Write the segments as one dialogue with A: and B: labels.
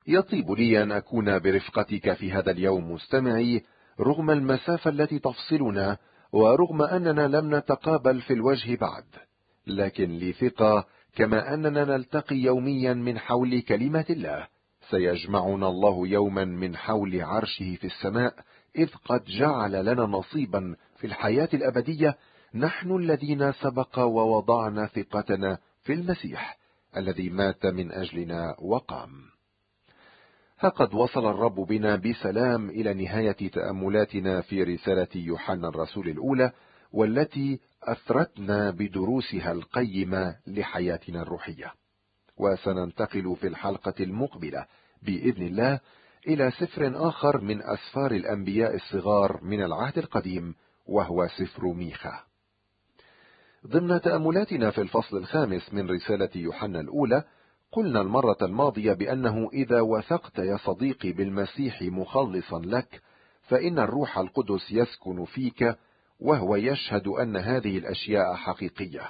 A: يطيب لي أن أكون برفقتك في هذا اليوم مستمعي، رغم المسافة التي تفصلنا، ورغم أننا لم نتقابل في الوجه بعد، لكن لي ثقة كما أننا نلتقي يوميا من حول كلمة الله، سيجمعنا الله يوما من حول عرشه في السماء، إذ قد جعل لنا نصيبا في الحياة الأبدية، نحن الذين سبق ووضعنا ثقتنا في المسيح الذي مات من أجلنا وقام. ها قد وصل الرب بنا بسلام إلى نهاية تأملاتنا في رسالة يوحنا الرسول الأولى، والتي أثرتنا بدروسها القيمة لحياتنا الروحية. وسننتقل في الحلقة المقبلة بإذن الله إلى سفر آخر من أسفار الأنبياء الصغار من العهد القديم، وهو سفر ميخا. ضمن تأملاتنا في الفصل الخامس من رسالة يوحنا الأولى، قلنا المرة الماضية بأنه إذا وثقت يا صديقي بالمسيح مخلصا لك، فإن الروح القدس يسكن فيك، وهو يشهد أن هذه الأشياء حقيقية.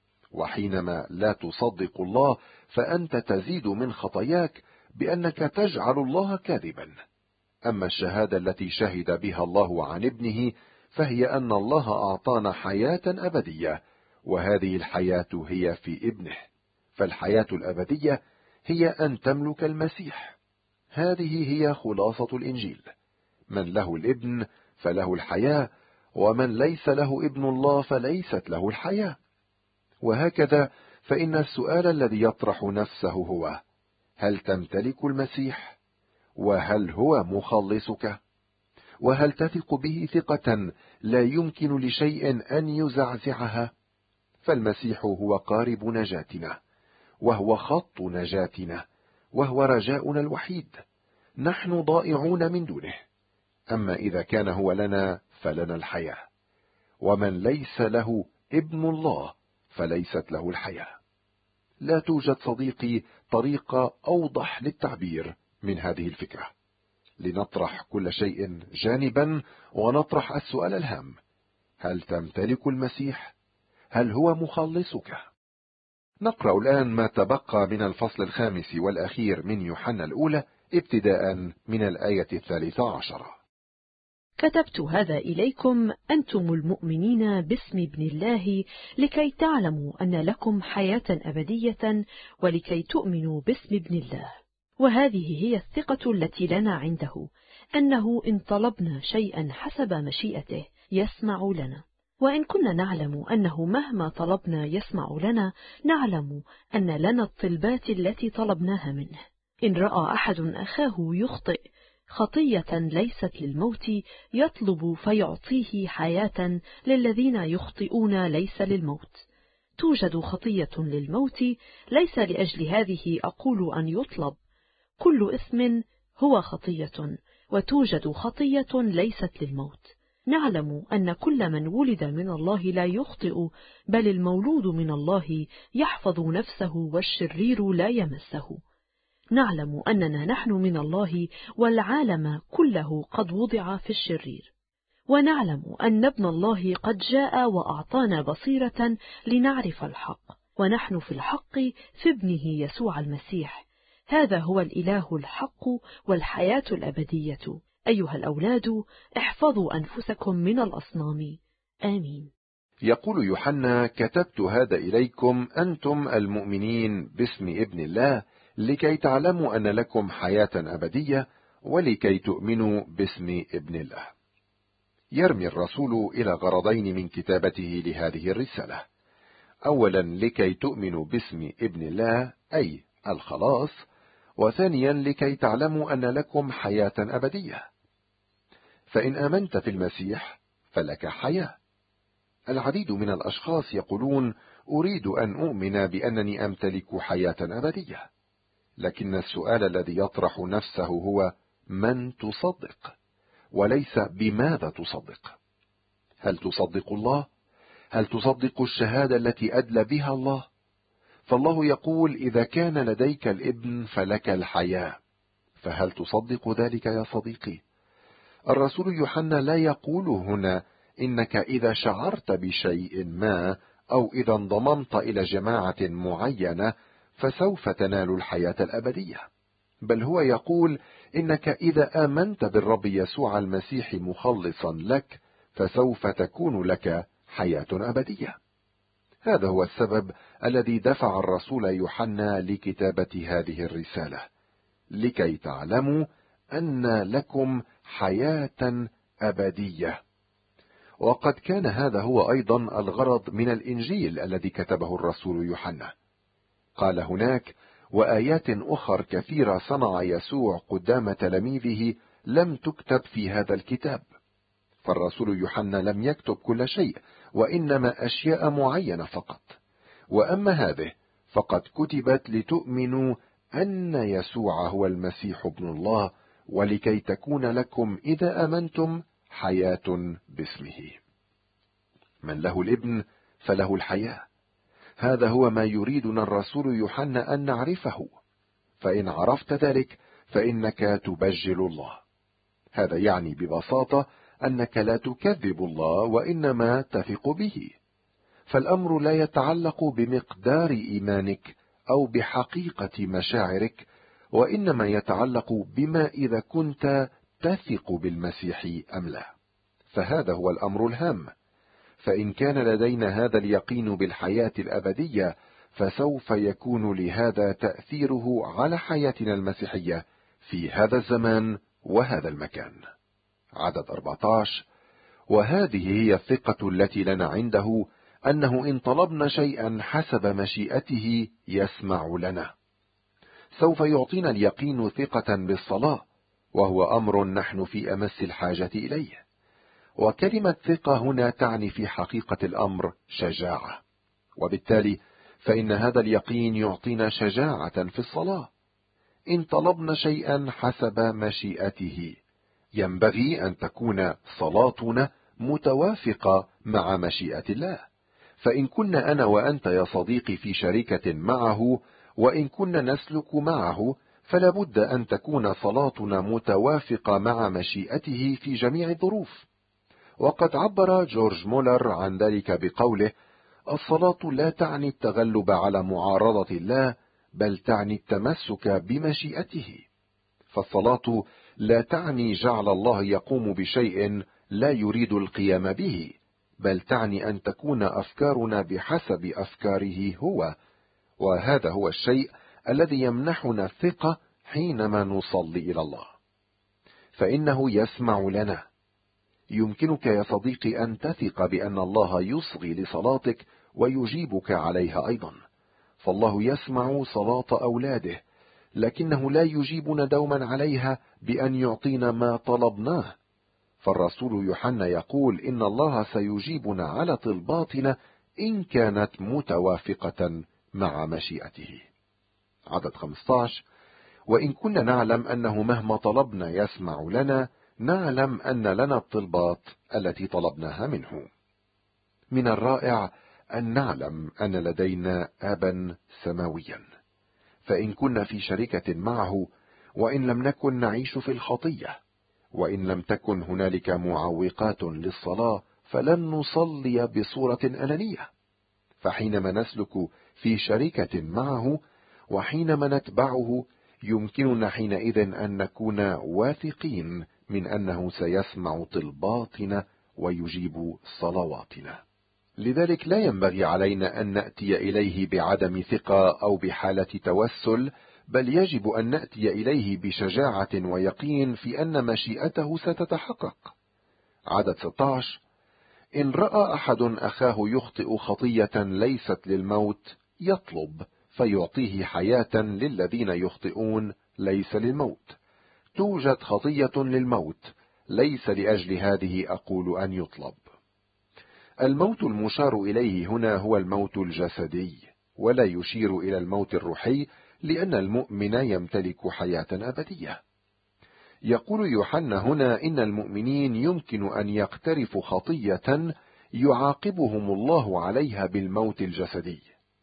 A: وحينما لا تصدق الله، فأنت تزيد من خطاياك بأنك تجعل الله كاذبا. أما الشهادة التي شهد بها الله عن ابنه، فهي أن الله أعطانا حياة أبدية، وهذه الحياة هي في ابنه. فالحياة الأبدية هي أن تملك المسيح. هذه هي خلاصة الإنجيل. من له الابن فله الحياة، ومن ليس له ابن الله فليست له الحياة. وهكذا فإن السؤال الذي يطرح نفسه هو: هل تمتلك المسيح؟ وهل هو مخلصك؟ وهل تثق به ثقة لا يمكن لشيء أن يزعزعها؟ فالمسيح هو قارب نجاتنا، وهو خط نجاتنا، وهو رجاؤنا الوحيد. نحن ضائعون من دونه. أما إذا كان هو لنا فلنا الحياة، ومن ليس له ابن الله فليست له الحياة. لا توجد صديقي طريقة أوضح للتعبير من هذه الفكرة. لنطرح كل شيء جانبا ونطرح السؤال الهام: هل تمتلك المسيح؟ هل هو مخلصك؟ نقرأ الآن ما تبقى من الفصل الخامس والأخير من يوحنا الأولى، ابتداء من الآية 13.
B: كتبت هذا إليكم أنتم المؤمنين باسم ابن الله، لكي تعلموا أن لكم حياة أبدية، ولكي تؤمنوا باسم ابن الله. وهذه هي الثقة التي لنا عنده، أنه إن طلبنا شيئا حسب مشيئته يسمع لنا. وإن كنا نعلم أنه مهما طلبنا يسمع لنا، نعلم أن لنا الطلبات التي طلبناها منه. إن رأى أحد أخاه يخطئ خطية ليست للموت، يطلب فيعطيه حياة للذين يخطئون ليس للموت. توجد خطية للموت، ليس لأجل هذه أقول أن يطلب. كل إثم هو خطية، وتوجد خطية ليست للموت. نعلم أن كل من ولد من الله لا يخطئ، بل المولود من الله يحفظ نفسه، والشرير لا يمسه. نعلم أننا نحن من الله، والعالم كله قد وضع في الشرير. ونعلم أن ابن الله قد جاء وأعطانا بصيرة لنعرف الحق، ونحن في الحق في ابنه يسوع المسيح. هذا هو الإله الحق والحياة الأبدية. أيها الأولاد، احفظوا أنفسكم من الأصنام. آمين.
A: يقول يوحنا: كتبت هذا إليكم أنتم المؤمنين باسم ابن الله، لكي تعلموا أن لكم حياة أبدية، ولكي تؤمنوا باسم ابن الله. يرمي الرسول إلى غرضين من كتابته لهذه الرسالة: أولا لكي تؤمنوا باسم ابن الله أي الخلاص، وثانيا لكي تعلموا أن لكم حياة أبدية. فإن آمنت في المسيح فلك حياة. العديد من الأشخاص يقولون: أريد أن أؤمن بأنني أمتلك حياة أبدية. لكن السؤال الذي يطرح نفسه هو: من تصدق؟ وليس بماذا تصدق. هل تصدق الله؟ هل تصدق الشهادة التي أدلى بها الله؟ فالله يقول: إذا كان لديك الابن فلك الحياة. فهل تصدق ذلك يا صديقي؟ الرسول يوحنا لا يقول هنا إنك إذا شعرت بشيء ما، أو إذا انضممت إلى جماعة معينة، فسوف تنال الحياة الأبدية. بل هو يقول إنك إذا آمنت بالرب يسوع المسيح مخلصا لك فسوف تكون لك حياة أبدية. هذا هو السبب الذي دفع الرسول يوحنا لكتابة هذه الرسالة، لكي تعلموا أن لكم حياة أبدية. وقد كان هذا هو أيضا الغرض من الإنجيل الذي كتبه الرسول يوحنا. قال هناك: وآيات أخر كثيرة صنع يسوع قدام تلاميذه لم تكتب في هذا الكتاب. فالرسول يوحنا لم يكتب كل شيء، وإنما أشياء معينة فقط. وأما هذه فقد كتبت لتؤمنوا أن يسوع هو المسيح ابن الله، ولكي تكون لكم إذا آمنتم حياة باسمه. من له الابن فله الحياة. هذا هو ما يريدنا الرسول يوحنا أن نعرفه. فإن عرفت ذلك فإنك تبجل الله. هذا يعني ببساطة أنك لا تكذب الله، وإنما تثق به. فالأمر لا يتعلق بمقدار إيمانك أو بحقيقة مشاعرك، وإنما يتعلق بما إذا كنت تثق بالمسيح أم لا. فهذا هو الأمر الهام. فإن كان لدينا هذا اليقين بالحياة الأبدية، فسوف يكون لهذا تأثيره على حياتنا المسيحية في هذا الزمان وهذا المكان. عدد 14: وهذه هي الثقة التي لنا عنده، أنه إن طلبنا شيئا حسب مشيئته يسمع لنا. سوف يعطينا اليقين ثقة بالصلاة، وهو أمر نحن في أمس الحاجة إليه. وكلمة ثقة هنا تعني في حقيقة الأمر شجاعة، وبالتالي فإن هذا اليقين يعطينا شجاعة في الصلاة. إن طلبنا شيئا حسب مشيئته، ينبغي أن تكون صلاتنا متوافقة مع مشيئة الله. فإن كنا أنا وأنت يا صديقي في شركة معه، وإن كنا نسلك معه، فلا بد أن تكون صلاتنا متوافقة مع مشيئته في جميع الظروف. وقد عبر جورج مولر عن ذلك بقوله: الصلاة لا تعني التغلب على معارضة الله، بل تعني التمسك بمشيئته. فالصلاة لا تعني جعل الله يقوم بشيء لا يريد القيام به، بل تعني أن تكون أفكارنا بحسب أفكاره هو. وهذا هو الشيء الذي يمنحنا الثقة حينما نصلي إلى الله، فإنه يسمع لنا. يمكنك يا صديقي أن تثق بأن الله يصغي لصلاتك ويجيبك عليها أيضا. فالله يسمع صلاة أولاده، لكنه لا يجيبنا دوما عليها بأن يعطينا ما طلبناه. فالرسول يوحنا يقول إن الله سيجيبنا على طلباتنا إن كانت متوافقة مع مشيئته. عدد 15: وإن كنا نعلم أنه مهما طلبنا يسمع لنا، نعلم أن لنا الطلبات التي طلبناها منه. من الرائع أن نعلم أن لدينا أبا سماويا. فإن كنا في شركة معه، وإن لم نكن نعيش في الخطية، وإن لم تكن هنالك معوقات للصلاة، فلن نصلي بصورة أنانية. فحينما نسلك في شركة معه، وحينما نتبعه، يمكننا حينئذ أن نكون واثقين من أنه سيسمع طلباتنا ويجيب صلواتنا. لذلك لا ينبغي علينا أن نأتي إليه بعدم ثقة أو بحالة توسل، بل يجب أن نأتي إليه بشجاعة ويقين في أن مشيئته ستتحقق. عدد 16: إن رأى أحد أخاه يخطئ خطية ليست للموت يطلب، فيعطيه حياة للذين يخطئون ليس للموت. توجد خطية للموت، ليس لأجل هذه أقول أن يطلب. الموت المشار إليه هنا هو الموت الجسدي، ولا يشير إلى الموت الروحي، لأن المؤمن يمتلك حياة أبدية. يقول يوحنا هنا إن المؤمنين يمكن أن يقترفوا خطية يعاقبهم الله عليها بالموت الجسدي.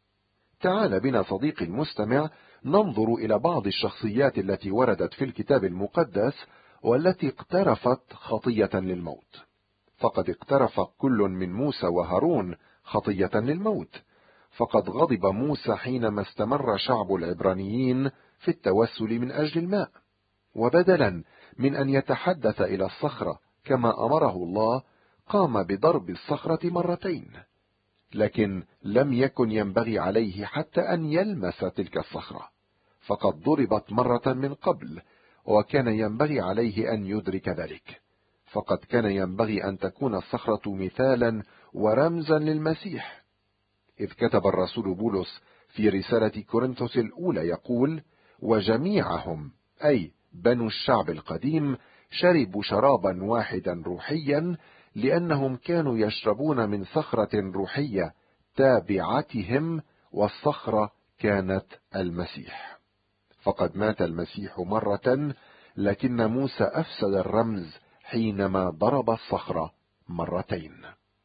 A: تعال بنا صديقي المستمع ننظر إلى بعض الشخصيات التي وردت في الكتاب المقدس والتي اقترفت خطية للموت. فقد اقترف كل من موسى وهارون خطية للموت. فقد غضب موسى حينما استمر شعب العبرانيين في التوسل من أجل الماء، وبدلا من أن يتحدث إلى الصخرة كما أمره الله، قام بضرب الصخرة مرتين، لكن لم يكن ينبغي عليه حتى أن يلمس تلك الصخرة، فقد ضربت مرة من قبل، وكان ينبغي عليه أن يدرك ذلك، فقد كان ينبغي أن تكون الصخرة مثالا ورمزا للمسيح. إذ كتب الرسول بولس في رسالة كورنثوس الأولى يقول: وجميعهم أي بنو الشعب القديم شربوا شرابا واحدا روحيا، لأنهم كانوا يشربون من صخرة روحية تابعتهم، والصخرة كانت المسيح. فقد مات المسيح مرة، لكن موسى أفسد الرمز حينما ضرب الصخرة مرتين.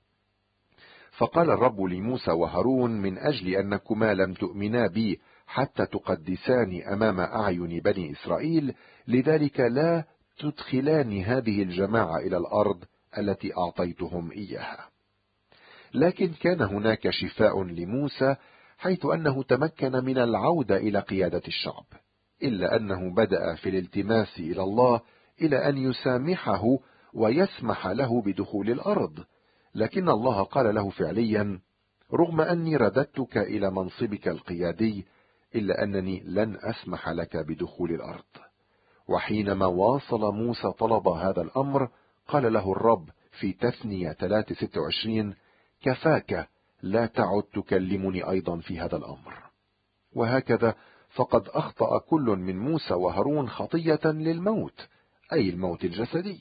A: فقال الرب لموسى وهارون: من أجل أنكما لم تؤمنا بي حتى تقدساني أمام أعين بني إسرائيل، لذلك لا تدخلان هذه الجماعة إلى الأرض التي أعطيتهم إياها. لكن كان هناك شفاء لموسى، حيث أنه تمكن من العودة إلى قيادة الشعب، إلا أنه بدأ في الالتماس إلى الله إلى أن يسامحه ويسمح له بدخول الأرض، لكن الله قال له فعليا: رغم أني رددتك إلى منصبك القيادي، إلا أنني لن أسمح لك بدخول الأرض. وحينما واصل موسى طلب هذا الأمر، قال له الرب في تثنية 3:26: كفاك، لا تعد تكلمني أيضا في هذا الأمر. وهكذا فقد أخطأ كل من موسى وهارون خطية للموت، أي الموت الجسدي.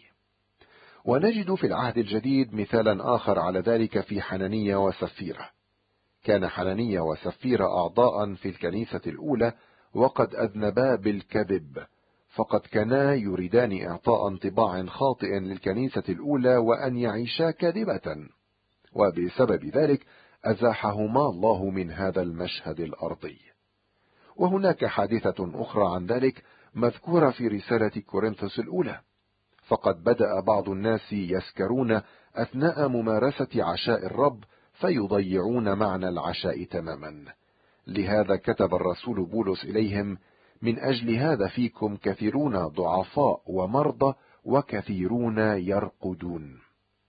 A: ونجد في العهد الجديد مثالا آخر على ذلك في حنانية وسفيرة. كان حنانية وسفيرة أعضاء في الكنيسة الأولى، وقد أذنبا بالكذب، فقد كانا يريدان إعطاء انطباع خاطئ للكنيسة الأولى وأن يعيشا كاذبة، وبسبب ذلك أزاحهما الله من هذا المشهد الأرضي. وهناك حادثة أخرى عن ذلك مذكورة في رسالة كورنثوس الأولى. فقد بدأ بعض الناس يسكرون أثناء ممارسة عشاء الرب، فيضيعون معنى العشاء تماما. لهذا كتب الرسول بولس إليهم: من أجل هذا فيكم كثيرون ضعفاء ومرضى، وكثيرون يرقدون.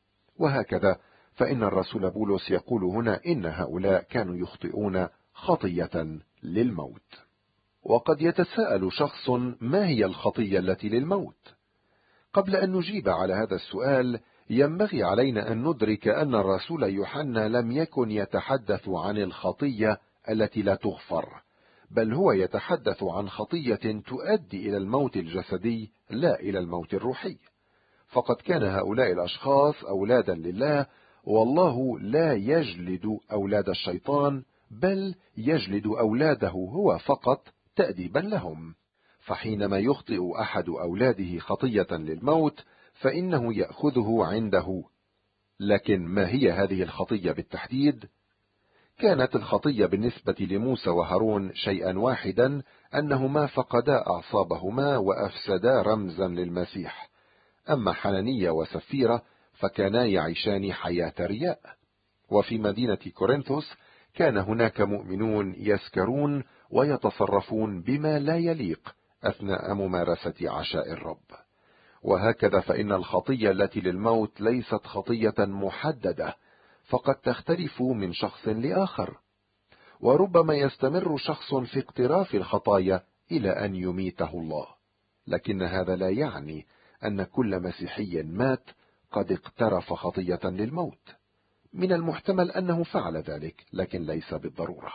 A: وهكذا فإن الرسول بولس يقول هنا إن هؤلاء كانوا يخطئون خطية للموت. وقد يتساءل شخص: ما هي الخطية التي للموت؟ قبل أن نجيب على هذا السؤال، ينبغي علينا أن ندرك أن الرسول يوحنا لم يكن يتحدث عن الخطية التي لا تغفر، بل هو يتحدث عن خطية تؤدي إلى الموت الجسدي، لا إلى الموت الروحي. فقد كان هؤلاء الأشخاص أولادا لله، والله لا يجلد أولاد الشيطان، بل يجلد أولاده هو فقط تأديبا لهم. فحينما يخطئ أحد أولاده خطية للموت، فإنه يأخذه عنده. لكن ما هي هذه الخطية بالتحديد؟ كانت الخطية بالنسبة لموسى وهارون شيئا واحدا، أنهما فقدا أعصابهما وأفسدا رمزا للمسيح. أما حنانية وسفيرة فكانا يعيشان حياة رياء. وفي مدينة كورنثوس كان هناك مؤمنون يسكرون ويتصرفون بما لا يليق أثناء ممارسة عشاء الرب. وهكذا فإن الخطية التي للموت ليست خطية محددة، فقد تختلف من شخص لآخر. وربما يستمر شخص في اقتراف الخطايا إلى أن يميته الله، لكن هذا لا يعني أن كل مسيحي مات قد اقترف خطية للموت. من المحتمل أنه فعل ذلك، لكن ليس بالضرورة.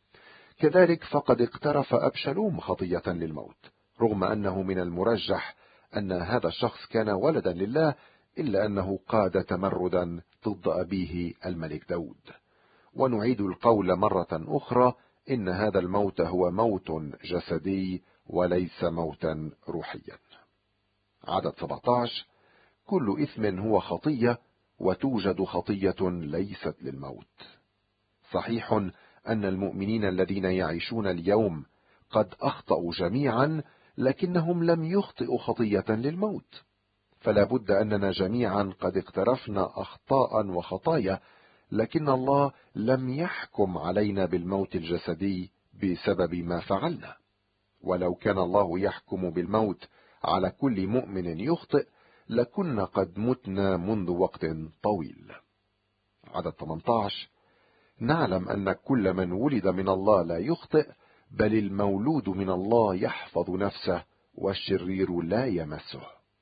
A: كذلك فقد اقترف أبشالوم خطية للموت، رغم أنه من المرجح أن هذا الشخص كان ولدا لله، إلا أنه قاد تمردا ضد أبيه الملك داود. ونعيد القول مرة أخرى: إن هذا الموت هو موت جسدي وليس موتا روحيا. عدد 17: كل إثم هو خطية، وتوجد خطية ليست للموت. صحيح أن المؤمنين الذين يعيشون اليوم قد أخطأوا جميعا، لكنهم لم يخطئوا خطية للموت. فلا بد أننا جميعا قد اقترفنا أخطاء وخطايا، لكن الله لم يحكم علينا بالموت الجسدي بسبب ما فعلنا. ولو كان الله يحكم بالموت على كل مؤمن يخطئ لكنا قد متنا منذ وقت طويل. عدد 18: نعلم أن كل من ولد من الله لا يخطئ، بل المولود من الله يحفظ نفسه والشرير لا يمسه.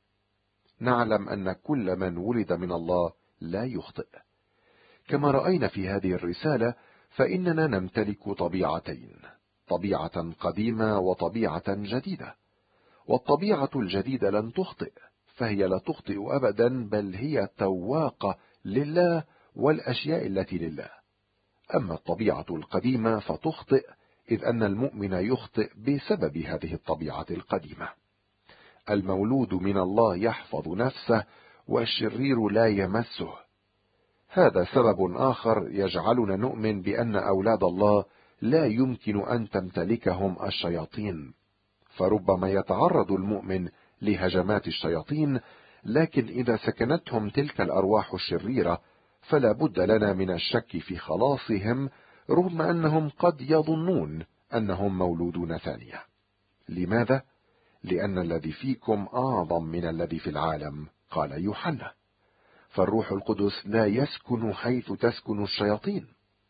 A: نعلم أن كل من ولد من الله لا يخطئ. كما رأينا في هذه الرسالة فإننا نمتلك طبيعتين، طبيعة قديمة وطبيعة جديدة. والطبيعة الجديدة لن تخطئ، فهي لا تخطئ أبدا، بل هي تواقة لله والأشياء التي لله. أما الطبيعة القديمة فتخطئ، إذ أن المؤمن يخطئ بسبب هذه الطبيعة القديمة. المولود من الله يحفظ نفسه والشرير لا يمسه. هذا سبب آخر يجعلنا نؤمن بأن أولاد الله لا يمكن أن تمتلكهم الشياطين، فربما يتعرض المؤمن لهجمات الشياطين، لكن إذا سكنتهم تلك الأرواح الشريرة فلا بد لنا من الشك في خلاصهم، رغم أنهم قد يظنون أنهم مولودون ثانية. لماذا؟ لأن الذي فيكم أعظم من الذي في العالم، قال يوحنا. فالروح القدس لا يسكن حيث تسكن الشياطين.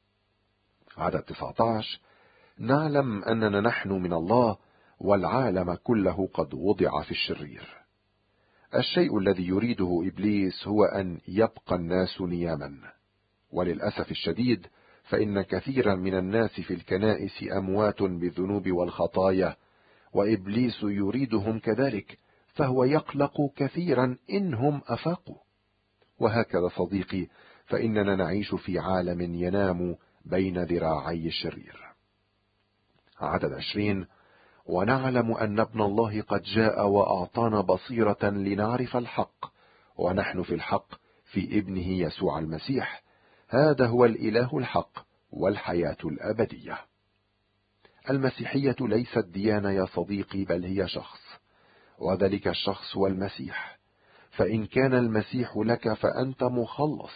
A: عدد 19: نعلم أننا نحن من الله، والعالم كله قد وضع في الشرير. الشيء الذي يريده إبليس هو أن يبقى الناس نياما، وللأسف الشديد فإن كثيرا من الناس في الكنائس أموات بالذنوب والخطايا، وإبليس يريدهم كذلك، فهو يقلق كثيرا إنهم أفاقوا. وهكذا صديقي، فإننا نعيش في عالم ينام بين ذراعي الشرير. عدد 20: ونعلم أن ابن الله قد جاء وأعطانا بصيرة لنعرف الحق، ونحن في الحق في ابنه يسوع المسيح. هذا هو الإله الحق والحياة الأبدية. المسيحية ليست ديانة يا صديقي، بل هي شخص، وذلك الشخص هو المسيح. فإن كان المسيح لك فأنت مخلص.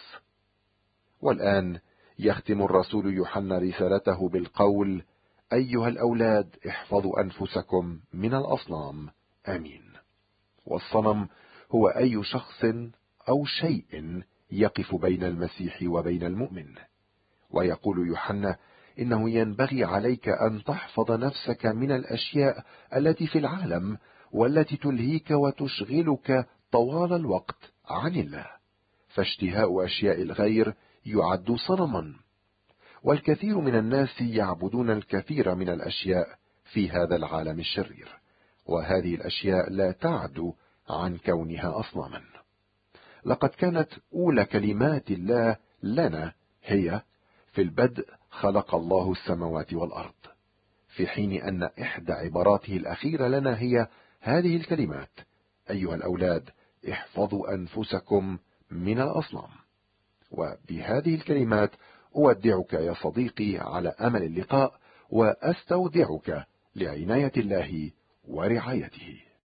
A: والآن يختم الرسول يوحنا رسالته بالقول: أيها الأولاد احفظوا أنفسكم من الأصنام. آمين. والصنم هو أي شخص أو شيء يقف بين المسيح وبين المؤمن. ويقول يوحنا إنه ينبغي عليك أن تحفظ نفسك من الأشياء التي في العالم، والتي تلهيك وتشغلك طوال الوقت عن الله، فاشتهاء أشياء الغير يعد صنما. والكثير من الناس يعبدون الكثير من الأشياء في هذا العالم الشرير، وهذه الأشياء لا تعد عن كونها أصناما. لقد كانت أولى كلمات الله لنا هي: في البدء خلق الله السماوات والأرض، في حين أن إحدى عباراته الأخيرة لنا هي هذه الكلمات: أيها الأولاد احفظوا أنفسكم من الأصنام. وبهذه الكلمات أودعك يا صديقي على أمل اللقاء، وأستودعك لعناية الله ورعايته.